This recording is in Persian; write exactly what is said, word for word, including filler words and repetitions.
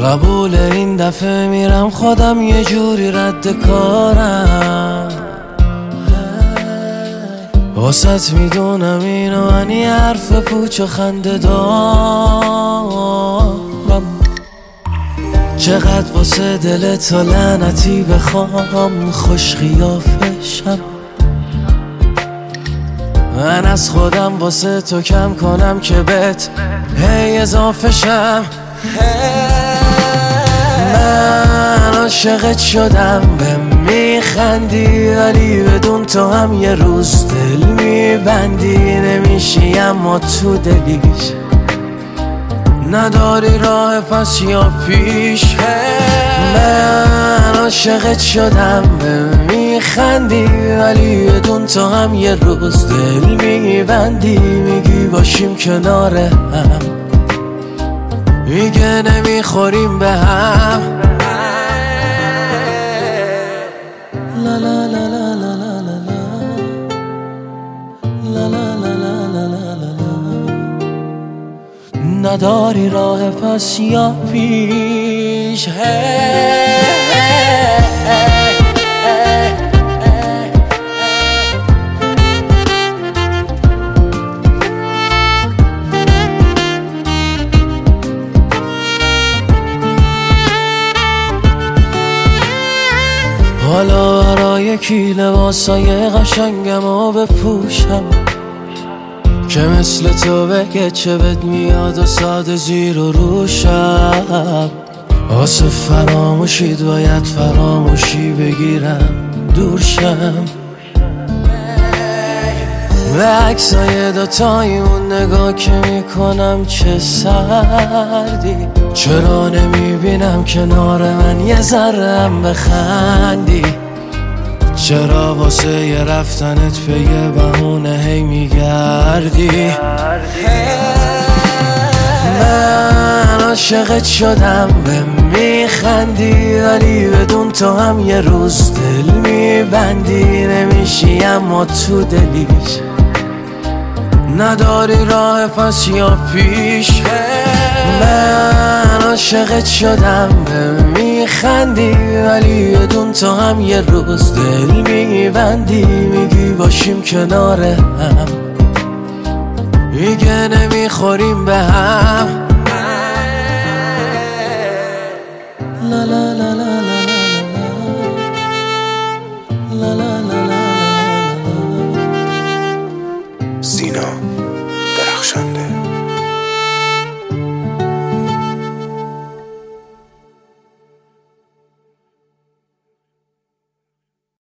قبول این دفعه میرم خودم یه جوری رد کارم. واسط میدونم اینو من یه حرف پوچ و خنده دارم. چقدر واسه دل تا لعنتی بخوام خوش خیافشم. من از خودم واسه تو کم کنم که بهت هی اضافه شم. من عاشقت شدم به میخندی، ولی بدون تو هم یه روز دل میبندی. نمیشی اما تو دلیش نداری راه پس یا پیش. من عاشقت شدم به میخندی، ولی بدون تو هم یه روز دل میبندی. میگی باشیم کنار هم، میگه نمیخوریم به هم. لا لا لا لا لا لا لا لا لا لا لا لا. نداری راه پس یا پیش. حالا برای کی لباسای قشنگم و بپوشم که مثل تو بگه چه بد میاد و ساده زیر و روشم. واسه فراموشید باید فراموشی بگیرم دورشم. به عکسای دوتایمون نگاه که میکنم چه سردی. چرا نمیبینم کنار من یه ذرم بخندی؟ چرا واسه یه رفتنت به یه بهونه هی میگردی؟ من عاشقت شدم به میخندی، ولی بدون تو هم یه روز دل میبندی. نمیشی اما تو دلیش نداری راه پس یا پیش. من عاشقت شدم به میخندی، ولی بدون تو هم یه روز دل میبندی. میگی باشیم کنار هم، میگه نمیخوریم به هم. لا لا لا لا لا لا لا. سینا درخشنده.